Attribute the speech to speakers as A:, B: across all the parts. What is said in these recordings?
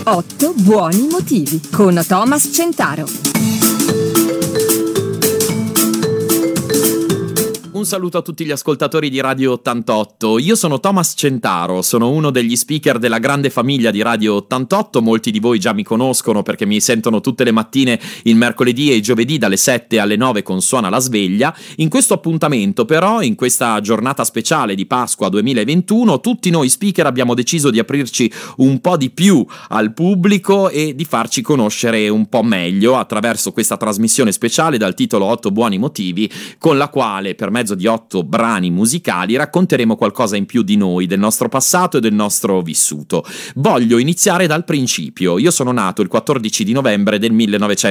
A: 8 buoni motivi con Thomas Centaro.
B: Un saluto a tutti gli ascoltatori di Radio 88. Io sono Thomas Centaro, sono uno degli speaker della grande famiglia di Radio 88. Molti di voi già mi conoscono perché mi sentono tutte le mattine il mercoledì e il giovedì dalle 7 alle 9 con Suona la Sveglia. In questo appuntamento però, in questa giornata speciale di Pasqua 2021, tutti noi speaker abbiamo deciso di aprirci un po' di più al pubblico e di farci conoscere un po' meglio attraverso questa trasmissione speciale dal titolo 8 buoni motivi, con la quale per mezzo di 8 brani musicali racconteremo qualcosa in più di noi, del nostro passato e del nostro vissuto. Voglio iniziare dal principio. Io sono nato il 14 di novembre del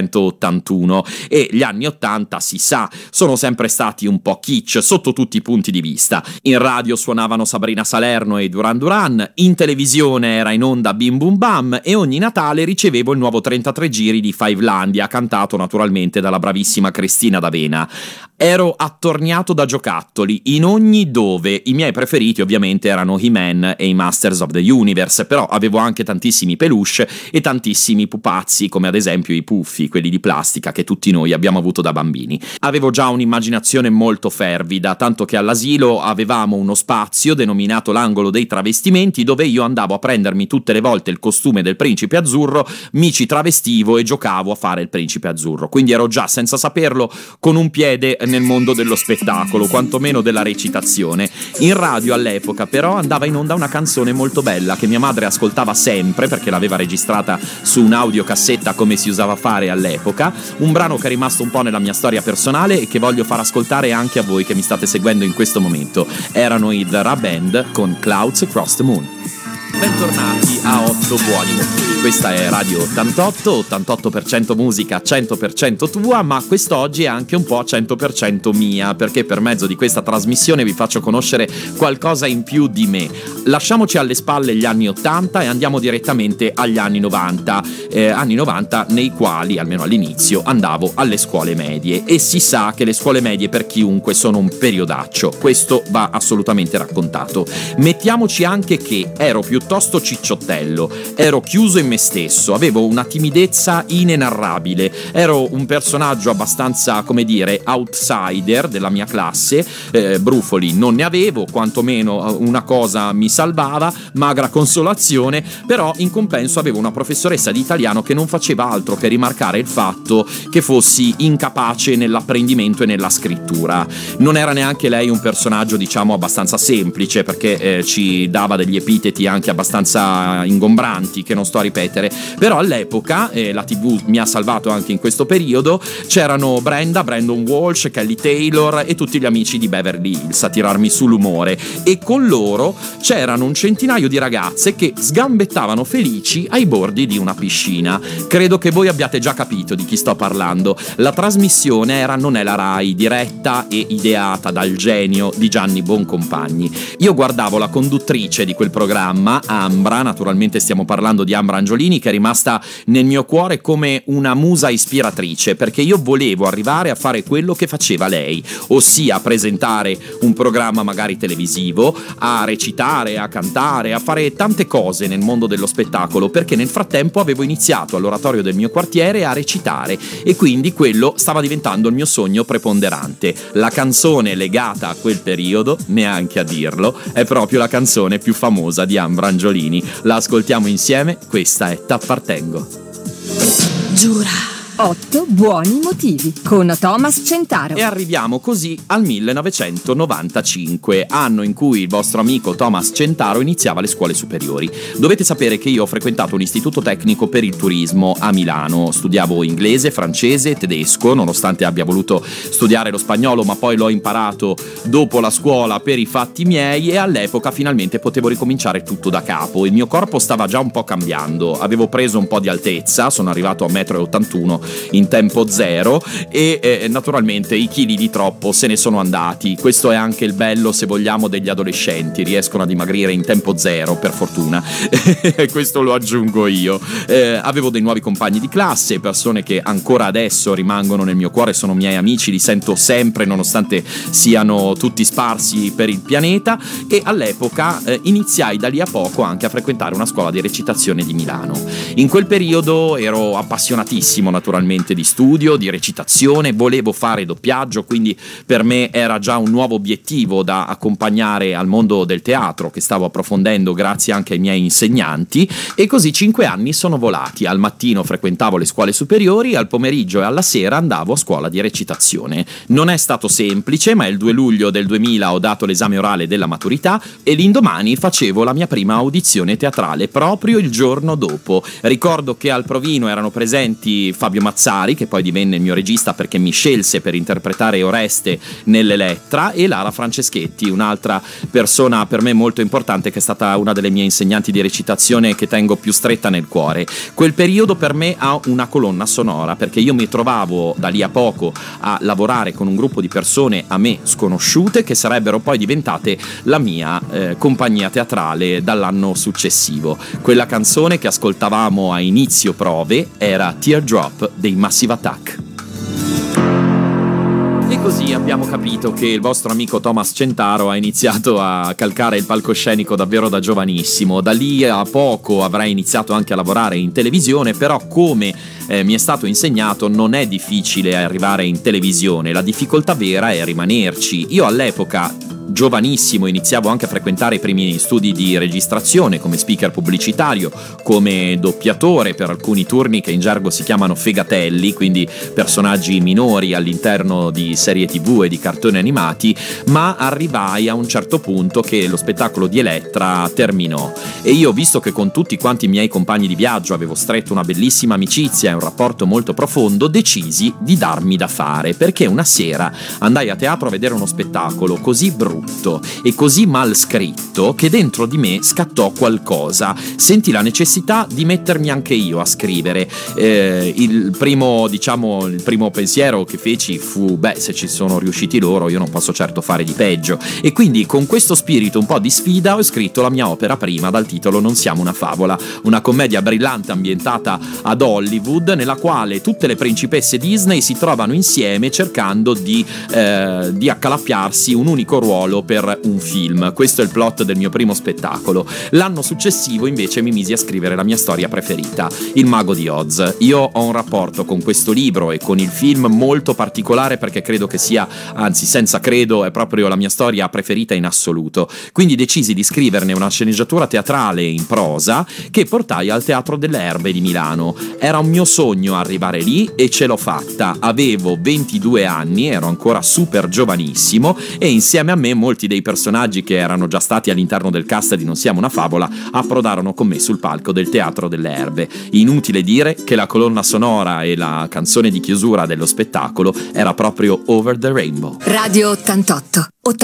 B: 1981 e gli anni 80, si sa, sono sempre stati un po' kitsch sotto tutti i punti di vista. In radio suonavano Sabrina Salerno e Duran Duran, in televisione era in onda Bim Bum Bam e ogni Natale ricevevo il nuovo 33 giri di Fivelandia, cantato naturalmente dalla bravissima Cristina D'Avena. Ero attorniato da giocattoli in ogni dove. I miei preferiti ovviamente erano He-Man e i Masters of the Universe, però avevo anche tantissimi peluche e tantissimi pupazzi, come ad esempio i Puffi, quelli di plastica che tutti noi abbiamo avuto da bambini. Avevo già un'immaginazione molto fervida, tanto che all'asilo avevamo uno spazio denominato l'angolo dei travestimenti, dove io andavo a prendermi tutte le volte il costume del principe azzurro, mi ci travestivo e giocavo a fare il principe azzurro. Quindi ero già, senza saperlo, con un piede nel mondo dello spettacolo, quantomeno della recitazione. In radio all'epoca però andava in onda una canzone molto bella che mia madre ascoltava sempre perché l'aveva registrata su un'audiocassetta come si usava fare all'epoca, un brano che è rimasto un po' nella mia storia personale e che voglio far ascoltare anche a voi che mi state seguendo in questo momento. Erano i The Ra Band con Clouds Across the Moon. Bentornati a 8 buoni motivi. Questa è Radio 88, 88% musica, 100% tua, ma quest'oggi è anche un po' 100% mia, perché per mezzo di questa trasmissione vi faccio conoscere qualcosa in più di me. Lasciamoci alle spalle gli anni 80 e andiamo direttamente agli anni 90, anni 90 nei quali, almeno all'inizio, andavo alle scuole medie, e si sa che le scuole medie per chiunque sono un periodaccio, questo va assolutamente raccontato. Mettiamoci anche che ero piuttosto cicciottello, ero chiuso in me stesso, avevo una timidezza inenarrabile, ero un personaggio abbastanza, come dire, outsider della mia classe, brufoli non ne avevo, quantomeno una cosa mi salvava, magra consolazione, però in compenso avevo una professoressa di italiano che non faceva altro che rimarcare il fatto che fossi incapace nell'apprendimento e nella scrittura. Non era neanche lei un personaggio, diciamo, abbastanza semplice, perché ci dava degli epiteti anche abbastanza ingombranti che non sto a ripetere, però all'epoca la TV mi ha salvato anche in questo periodo. C'erano Brandon Walsh, Kelly Taylor e tutti gli amici di Beverly Hills a tirarmi sull'umore, e con loro c'erano un centinaio di ragazze che sgambettavano felici ai bordi di una piscina. Credo che voi abbiate già capito di chi sto parlando. La trasmissione era Non è la Rai, diretta e ideata dal genio di Gianni Boncompagni. Io guardavo la conduttrice di quel programma, Ambra, naturalmente stiamo parlando di Ambra Angiolini, che è rimasta nel mio cuore come una musa ispiratrice, perché io volevo arrivare a fare quello che faceva lei, ossia a presentare un programma magari televisivo, a recitare, a cantare, a fare tante cose nel mondo dello spettacolo, perché nel frattempo avevo iniziato all'oratorio del mio quartiere a recitare, e quindi quello stava diventando il mio sogno preponderante. La canzone legata a quel periodo, neanche a dirlo, è proprio la canzone più famosa di Ambra Angiolini. La ascoltiamo insieme, questa è T'appartengo.
A: Giura. 8 buoni motivi con Thomas Centaro.
B: E arriviamo così al 1995, anno in cui il vostro amico Thomas Centaro iniziava le scuole superiori. Dovete sapere che io ho frequentato un istituto tecnico per il turismo a Milano. Studiavo inglese, francese, tedesco, nonostante abbia voluto studiare lo spagnolo, ma poi l'ho imparato dopo la scuola per i fatti miei, e all'epoca finalmente potevo ricominciare tutto da capo. Il mio corpo stava già un po' cambiando, avevo preso un po' di altezza, sono arrivato a 1,81 m in tempo zero e naturalmente i chili di troppo se ne sono andati. Questo è anche il bello, se vogliamo, degli adolescenti, riescono a dimagrire in tempo zero, per fortuna. Questo lo aggiungo io. Avevo dei nuovi compagni di classe, persone che ancora adesso rimangono nel mio cuore, sono miei amici, li sento sempre nonostante siano tutti sparsi per il pianeta, e all'epoca iniziai da lì a poco anche a frequentare una scuola di recitazione di Milano. In quel periodo ero appassionatissimo naturalmente di studio, di recitazione, volevo fare doppiaggio, quindi per me era già un nuovo obiettivo da accompagnare al mondo del teatro che stavo approfondendo grazie anche ai miei insegnanti, e così 5 anni sono volati. Al mattino frequentavo le scuole superiori, al pomeriggio e alla sera andavo a scuola di recitazione. Non è stato semplice, ma il 2 luglio del 2000 ho dato l'esame orale della maturità e l'indomani facevo la mia prima audizione teatrale proprio il giorno dopo. Ricordo che al provino erano presenti Fabio Mazzari, che poi divenne il mio regista perché mi scelse per interpretare Oreste nell'Elettra, e Lara Franceschetti, un'altra persona per me molto importante che è stata una delle mie insegnanti di recitazione che tengo più stretta nel cuore. Quel periodo per me ha una colonna sonora, perché io mi trovavo da lì a poco a lavorare con un gruppo di persone a me sconosciute che sarebbero poi diventate la mia compagnia teatrale dall'anno successivo. Quella canzone che ascoltavamo a inizio prove era Teardrop dei Massive Attack. E così abbiamo capito che il vostro amico Thomas Centaro ha iniziato a calcare il palcoscenico davvero da giovanissimo. Da lì a poco avrei iniziato anche a lavorare in televisione, però come mi è stato insegnato non è difficile arrivare in televisione, la difficoltà vera è rimanerci. Io all'epoca, giovanissimo, iniziavo anche a frequentare i primi studi di registrazione come speaker pubblicitario, come doppiatore per alcuni turni che in gergo si chiamano fegatelli, quindi personaggi minori all'interno di serie TV e di cartoni animati, ma arrivai a un certo punto che lo spettacolo di Elettra terminò e io, visto che con tutti quanti i miei compagni di viaggio avevo stretto una bellissima amicizia e un rapporto molto profondo, decisi di darmi da fare, perché una sera andai a teatro a vedere uno spettacolo così brutto e così mal scritto che dentro di me scattò qualcosa. Senti la necessità di mettermi anche io a scrivere. Il primo pensiero che feci fu: se ci sono riusciti loro, io non posso certo fare di peggio. E quindi con questo spirito un po' di sfida ho scritto la mia opera prima, dal titolo Non siamo una favola, una commedia brillante ambientata ad Hollywood, nella quale tutte le principesse Disney si trovano insieme cercando di accalappiarsi un unico ruolo per un film. Questo è il plot del mio primo spettacolo. L'anno successivo invece mi misi a scrivere la mia storia preferita, Il Mago di Oz. Io ho un rapporto con questo libro e con il film molto particolare, perché credo che sia, anzi senza credo, è proprio la mia storia preferita in assoluto. Quindi decisi di scriverne una sceneggiatura teatrale in prosa che portai al Teatro delle Erbe di Milano. Era un mio sogno arrivare lì e ce l'ho fatta. Avevo 22 anni, ero ancora super giovanissimo e insieme a me molti dei personaggi che erano già stati all'interno del cast di Non siamo una favola approdarono con me sul palco del Teatro delle Erbe. Inutile dire che la colonna sonora e la canzone di chiusura dello spettacolo era proprio Over the Rainbow.
A: Radio 88,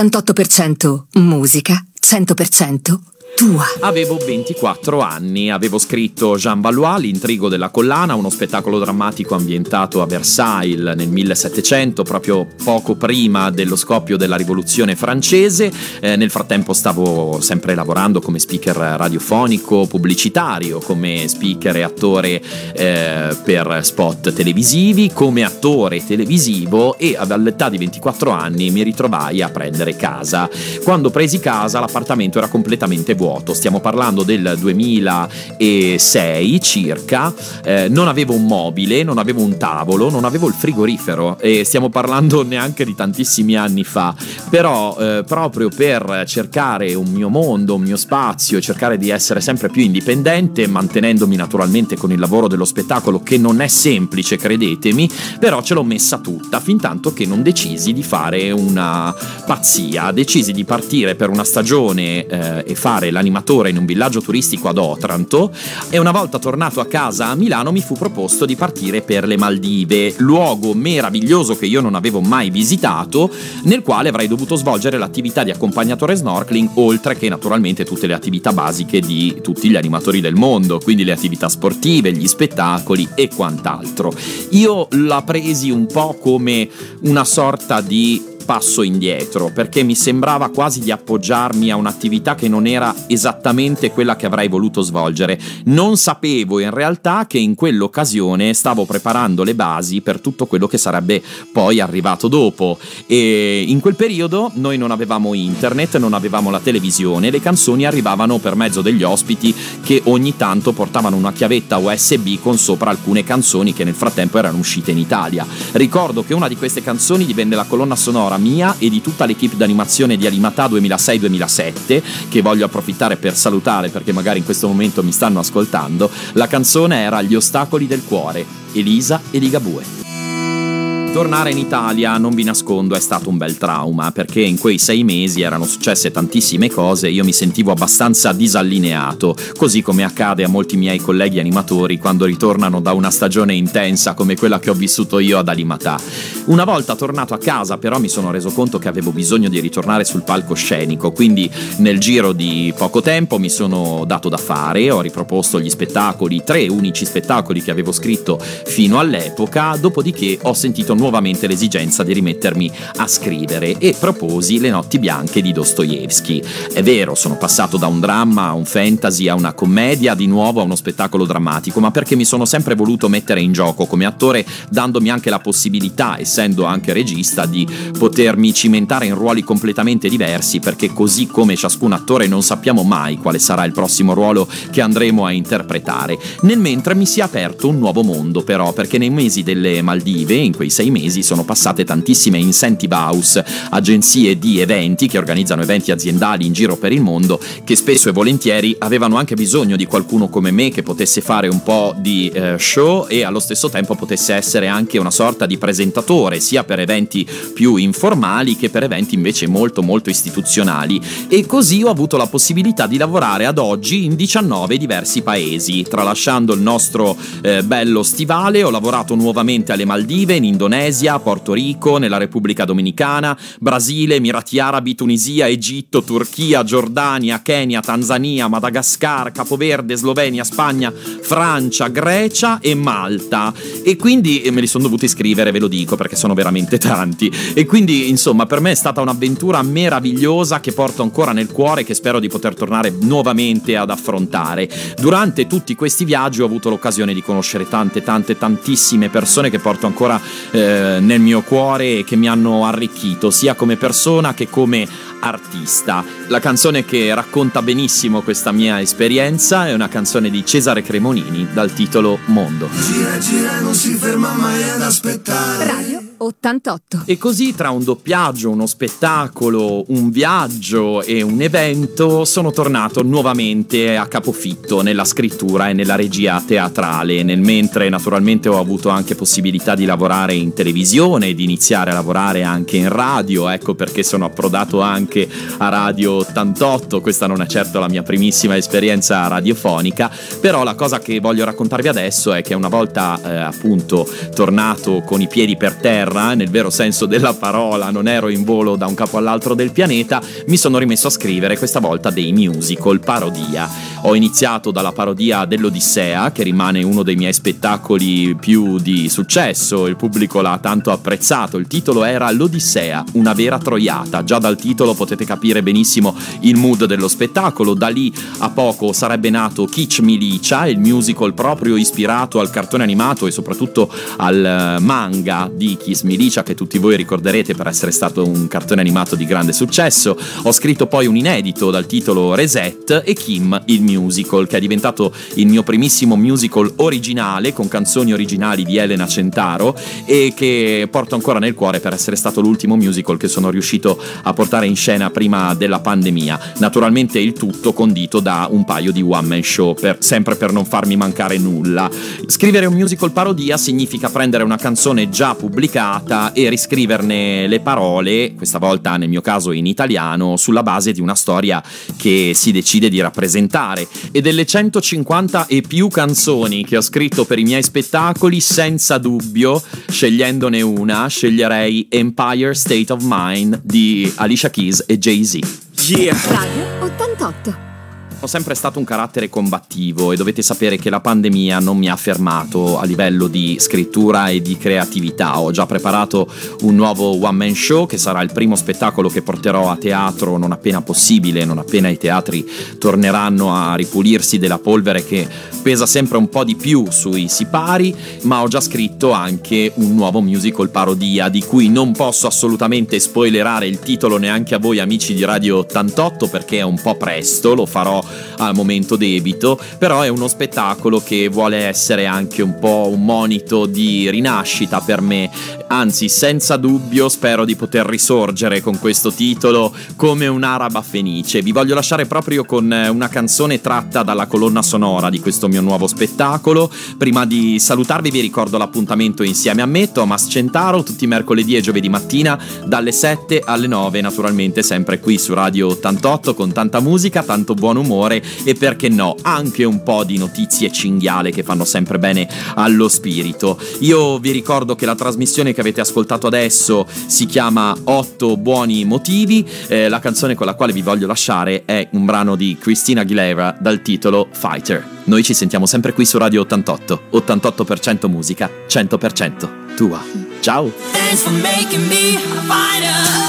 A: 88% musica, 100% tua.
B: Avevo 24 anni, avevo scritto Jean Valois, L'intrigo della collana, uno spettacolo drammatico ambientato a Versailles nel 1700, proprio poco prima dello scoppio della rivoluzione francese. Nel frattempo stavo sempre lavorando come speaker radiofonico pubblicitario, come speaker e attore per spot televisivi, come attore televisivo, e all'età di 24 anni mi ritrovai a prendere casa. Quando presi casa l'appartamento era completamente vuoto. Stiamo parlando del 2006 circa. Non avevo un mobile, non avevo un tavolo, non avevo il frigorifero, e stiamo parlando neanche di tantissimi anni fa. Però proprio per cercare un mio mondo, un mio spazio, e cercare di essere sempre più indipendente, mantenendomi naturalmente con il lavoro dello spettacolo, che non è semplice, credetemi, però ce l'ho messa tutta, fin tanto che non decisi di fare una pazzia. Decisi di partire per una stagione e fare l'animatore in un villaggio turistico ad Otranto, e una volta tornato a casa a Milano mi fu proposto di partire per le Maldive, luogo meraviglioso che io non avevo mai visitato, nel quale avrei dovuto svolgere l'attività di accompagnatore snorkeling, oltre che naturalmente tutte le attività basiche di tutti gli animatori del mondo, quindi le attività sportive, gli spettacoli e quant'altro. Io la presi un po' come una sorta di passo indietro, perché mi sembrava quasi di appoggiarmi a un'attività che non era esattamente quella che avrei voluto svolgere. Non sapevo in realtà che in quell'occasione stavo preparando le basi per tutto quello che sarebbe poi arrivato dopo, e in quel periodo noi non avevamo internet, non avevamo la televisione, le canzoni arrivavano per mezzo degli ospiti che ogni tanto portavano una chiavetta USB con sopra alcune canzoni che nel frattempo erano uscite in Italia. Ricordo che una di queste canzoni divenne la colonna sonora mia e di tutta l'equipe d'animazione di Animatà 2006-2007, che voglio approfittare per salutare perché magari in questo momento mi stanno ascoltando. La canzone era Gli ostacoli del cuore, Elisa e Ligabue. Tornare in Italia, non vi nascondo, è stato un bel trauma, perché in quei 6 mesi erano successe tantissime cose e io mi sentivo abbastanza disallineato, così come accade a molti miei colleghi animatori quando ritornano da una stagione intensa come quella che ho vissuto io ad Animatà. Una volta tornato a casa però mi sono reso conto che avevo bisogno di ritornare sul palcoscenico, quindi nel giro di poco tempo mi sono dato da fare, ho riproposto gli spettacoli, 3 unici spettacoli che avevo scritto fino all'epoca, dopodiché ho sentito nuovamente l'esigenza di rimettermi a scrivere e proposi Le notti bianche di Dostoevskij. È vero, sono passato da un dramma a un fantasy a una commedia, di nuovo a uno spettacolo drammatico, ma perché mi sono sempre voluto mettere in gioco come attore, dandomi anche la possibilità, essendo anche regista, di potermi cimentare in ruoli completamente diversi, perché così come ciascun attore non sappiamo mai quale sarà il prossimo ruolo che andremo a interpretare. Nel mentre mi si è aperto un nuovo mondo però, perché nei mesi delle Maldive, in quei 6 mesi, sono passate tantissime incentive house, agenzie di eventi che organizzano eventi aziendali in giro per il mondo, che spesso e volentieri avevano anche bisogno di qualcuno come me che potesse fare un po' di show e allo stesso tempo potesse essere anche una sorta di presentatore, sia per eventi più informali che per eventi invece molto molto istituzionali, e così ho avuto la possibilità di lavorare ad oggi in 19 diversi paesi. Tralasciando il nostro bello stivale, ho lavorato nuovamente alle Maldive, in Indonesia, Porto Rico, nella Repubblica Dominicana, Brasile, Emirati Arabi, Tunisia, Egitto, Turchia, Giordania, Kenya, Tanzania, Madagascar, Capoverde, Slovenia, Spagna, Francia, Grecia e Malta. E quindi me li sono dovuti scrivere, ve lo dico, perché sono veramente tanti. E quindi, insomma, per me è stata un'avventura meravigliosa che porto ancora nel cuore e che spero di poter tornare nuovamente ad affrontare. Durante tutti questi viaggi ho avuto l'occasione di conoscere tantissime persone che porto ancora nel mio cuore e che mi hanno arricchito sia come persona che come artista. La canzone che racconta benissimo questa mia esperienza è una canzone di Cesare Cremonini dal titolo Mondo.
C: Gira, gira, non si ferma mai ad aspettare.
A: Radio 88.
B: E così tra un doppiaggio, uno spettacolo, un viaggio e un evento sono tornato nuovamente a capofitto nella scrittura e nella regia teatrale, nel mentre naturalmente ho avuto anche possibilità di lavorare in televisione e di iniziare a lavorare anche in radio, ecco perché sono approdato anche a Radio 88. Questa non è certo la mia primissima esperienza radiofonica, però la cosa che voglio raccontarvi adesso è che una volta appunto tornato con i piedi per terra, nel vero senso della parola, non ero in volo da un capo all'altro del pianeta, mi sono rimesso a scrivere questa volta dei musical parodia. Ho iniziato dalla parodia dell'Odissea, che rimane uno dei miei spettacoli più di successo, il pubblico l'ha tanto apprezzato. Il titolo era L'Odissea, una vera troiata. Già dal titolo potete capire benissimo il mood dello spettacolo. Da lì a poco sarebbe nato Kitsch Milicia, il musical proprio ispirato al cartone animato e soprattutto al manga di Kiss Milicia, che tutti voi ricorderete per essere stato un cartone animato di grande successo. Ho scritto poi un inedito dal titolo Reset e Kim il musical, che è diventato il mio primissimo musical originale con canzoni originali di Elena Centaro e che porto ancora nel cuore per essere stato l'ultimo musical che sono riuscito a portare in scena prima della pandemia. Naturalmente il tutto condito da un paio di one man show, sempre per non farmi mancare nulla. Scrivere un musical parodia significa prendere una canzone già pubblicata modificata e riscriverne le parole, questa volta nel mio caso in italiano, sulla base di una storia che si decide di rappresentare. E delle 150 e più canzoni che ho scritto per i miei spettacoli, senza dubbio, scegliendone una, sceglierei Empire State of Mind di Alicia Keys e Jay-Z.
A: Yeah. Radio 88.
B: Ho sempre stato un carattere combattivo e dovete sapere che la pandemia non mi ha fermato a livello di scrittura e di creatività. Ho già preparato un nuovo one man show che sarà il primo spettacolo che porterò a teatro non appena possibile, non appena i teatri torneranno a ripulirsi della polvere che pesa sempre un po' di più sui sipari, ma ho già scritto anche un nuovo musical parodia di cui non posso assolutamente spoilerare il titolo neanche a voi amici di Radio 88 perché è un po' presto, lo farò al momento debito, però è uno spettacolo che vuole essere anche un po' un monito di rinascita per me, anzi senza dubbio spero di poter risorgere con questo titolo come un'araba fenice. Vi voglio lasciare proprio con una canzone tratta dalla colonna sonora di questo mio nuovo spettacolo. Prima di salutarvi vi ricordo l'appuntamento insieme a me, Thomas Centaro, tutti i mercoledì e giovedì mattina dalle 7 alle 9, naturalmente sempre qui su Radio 88 con tanta musica, tanto buon umore e perché no anche un po' di notizie cinghiale che fanno sempre bene allo spirito. Io vi ricordo che la trasmissione che avete ascoltato adesso si chiama 8 buoni motivi, la canzone con la quale vi voglio lasciare è un brano di Christina Aguilera dal titolo Fighter. Noi ci sentiamo sempre qui su Radio 88, 88% musica, 100% tua. Ciao.
D: Thanks for making me a fighter.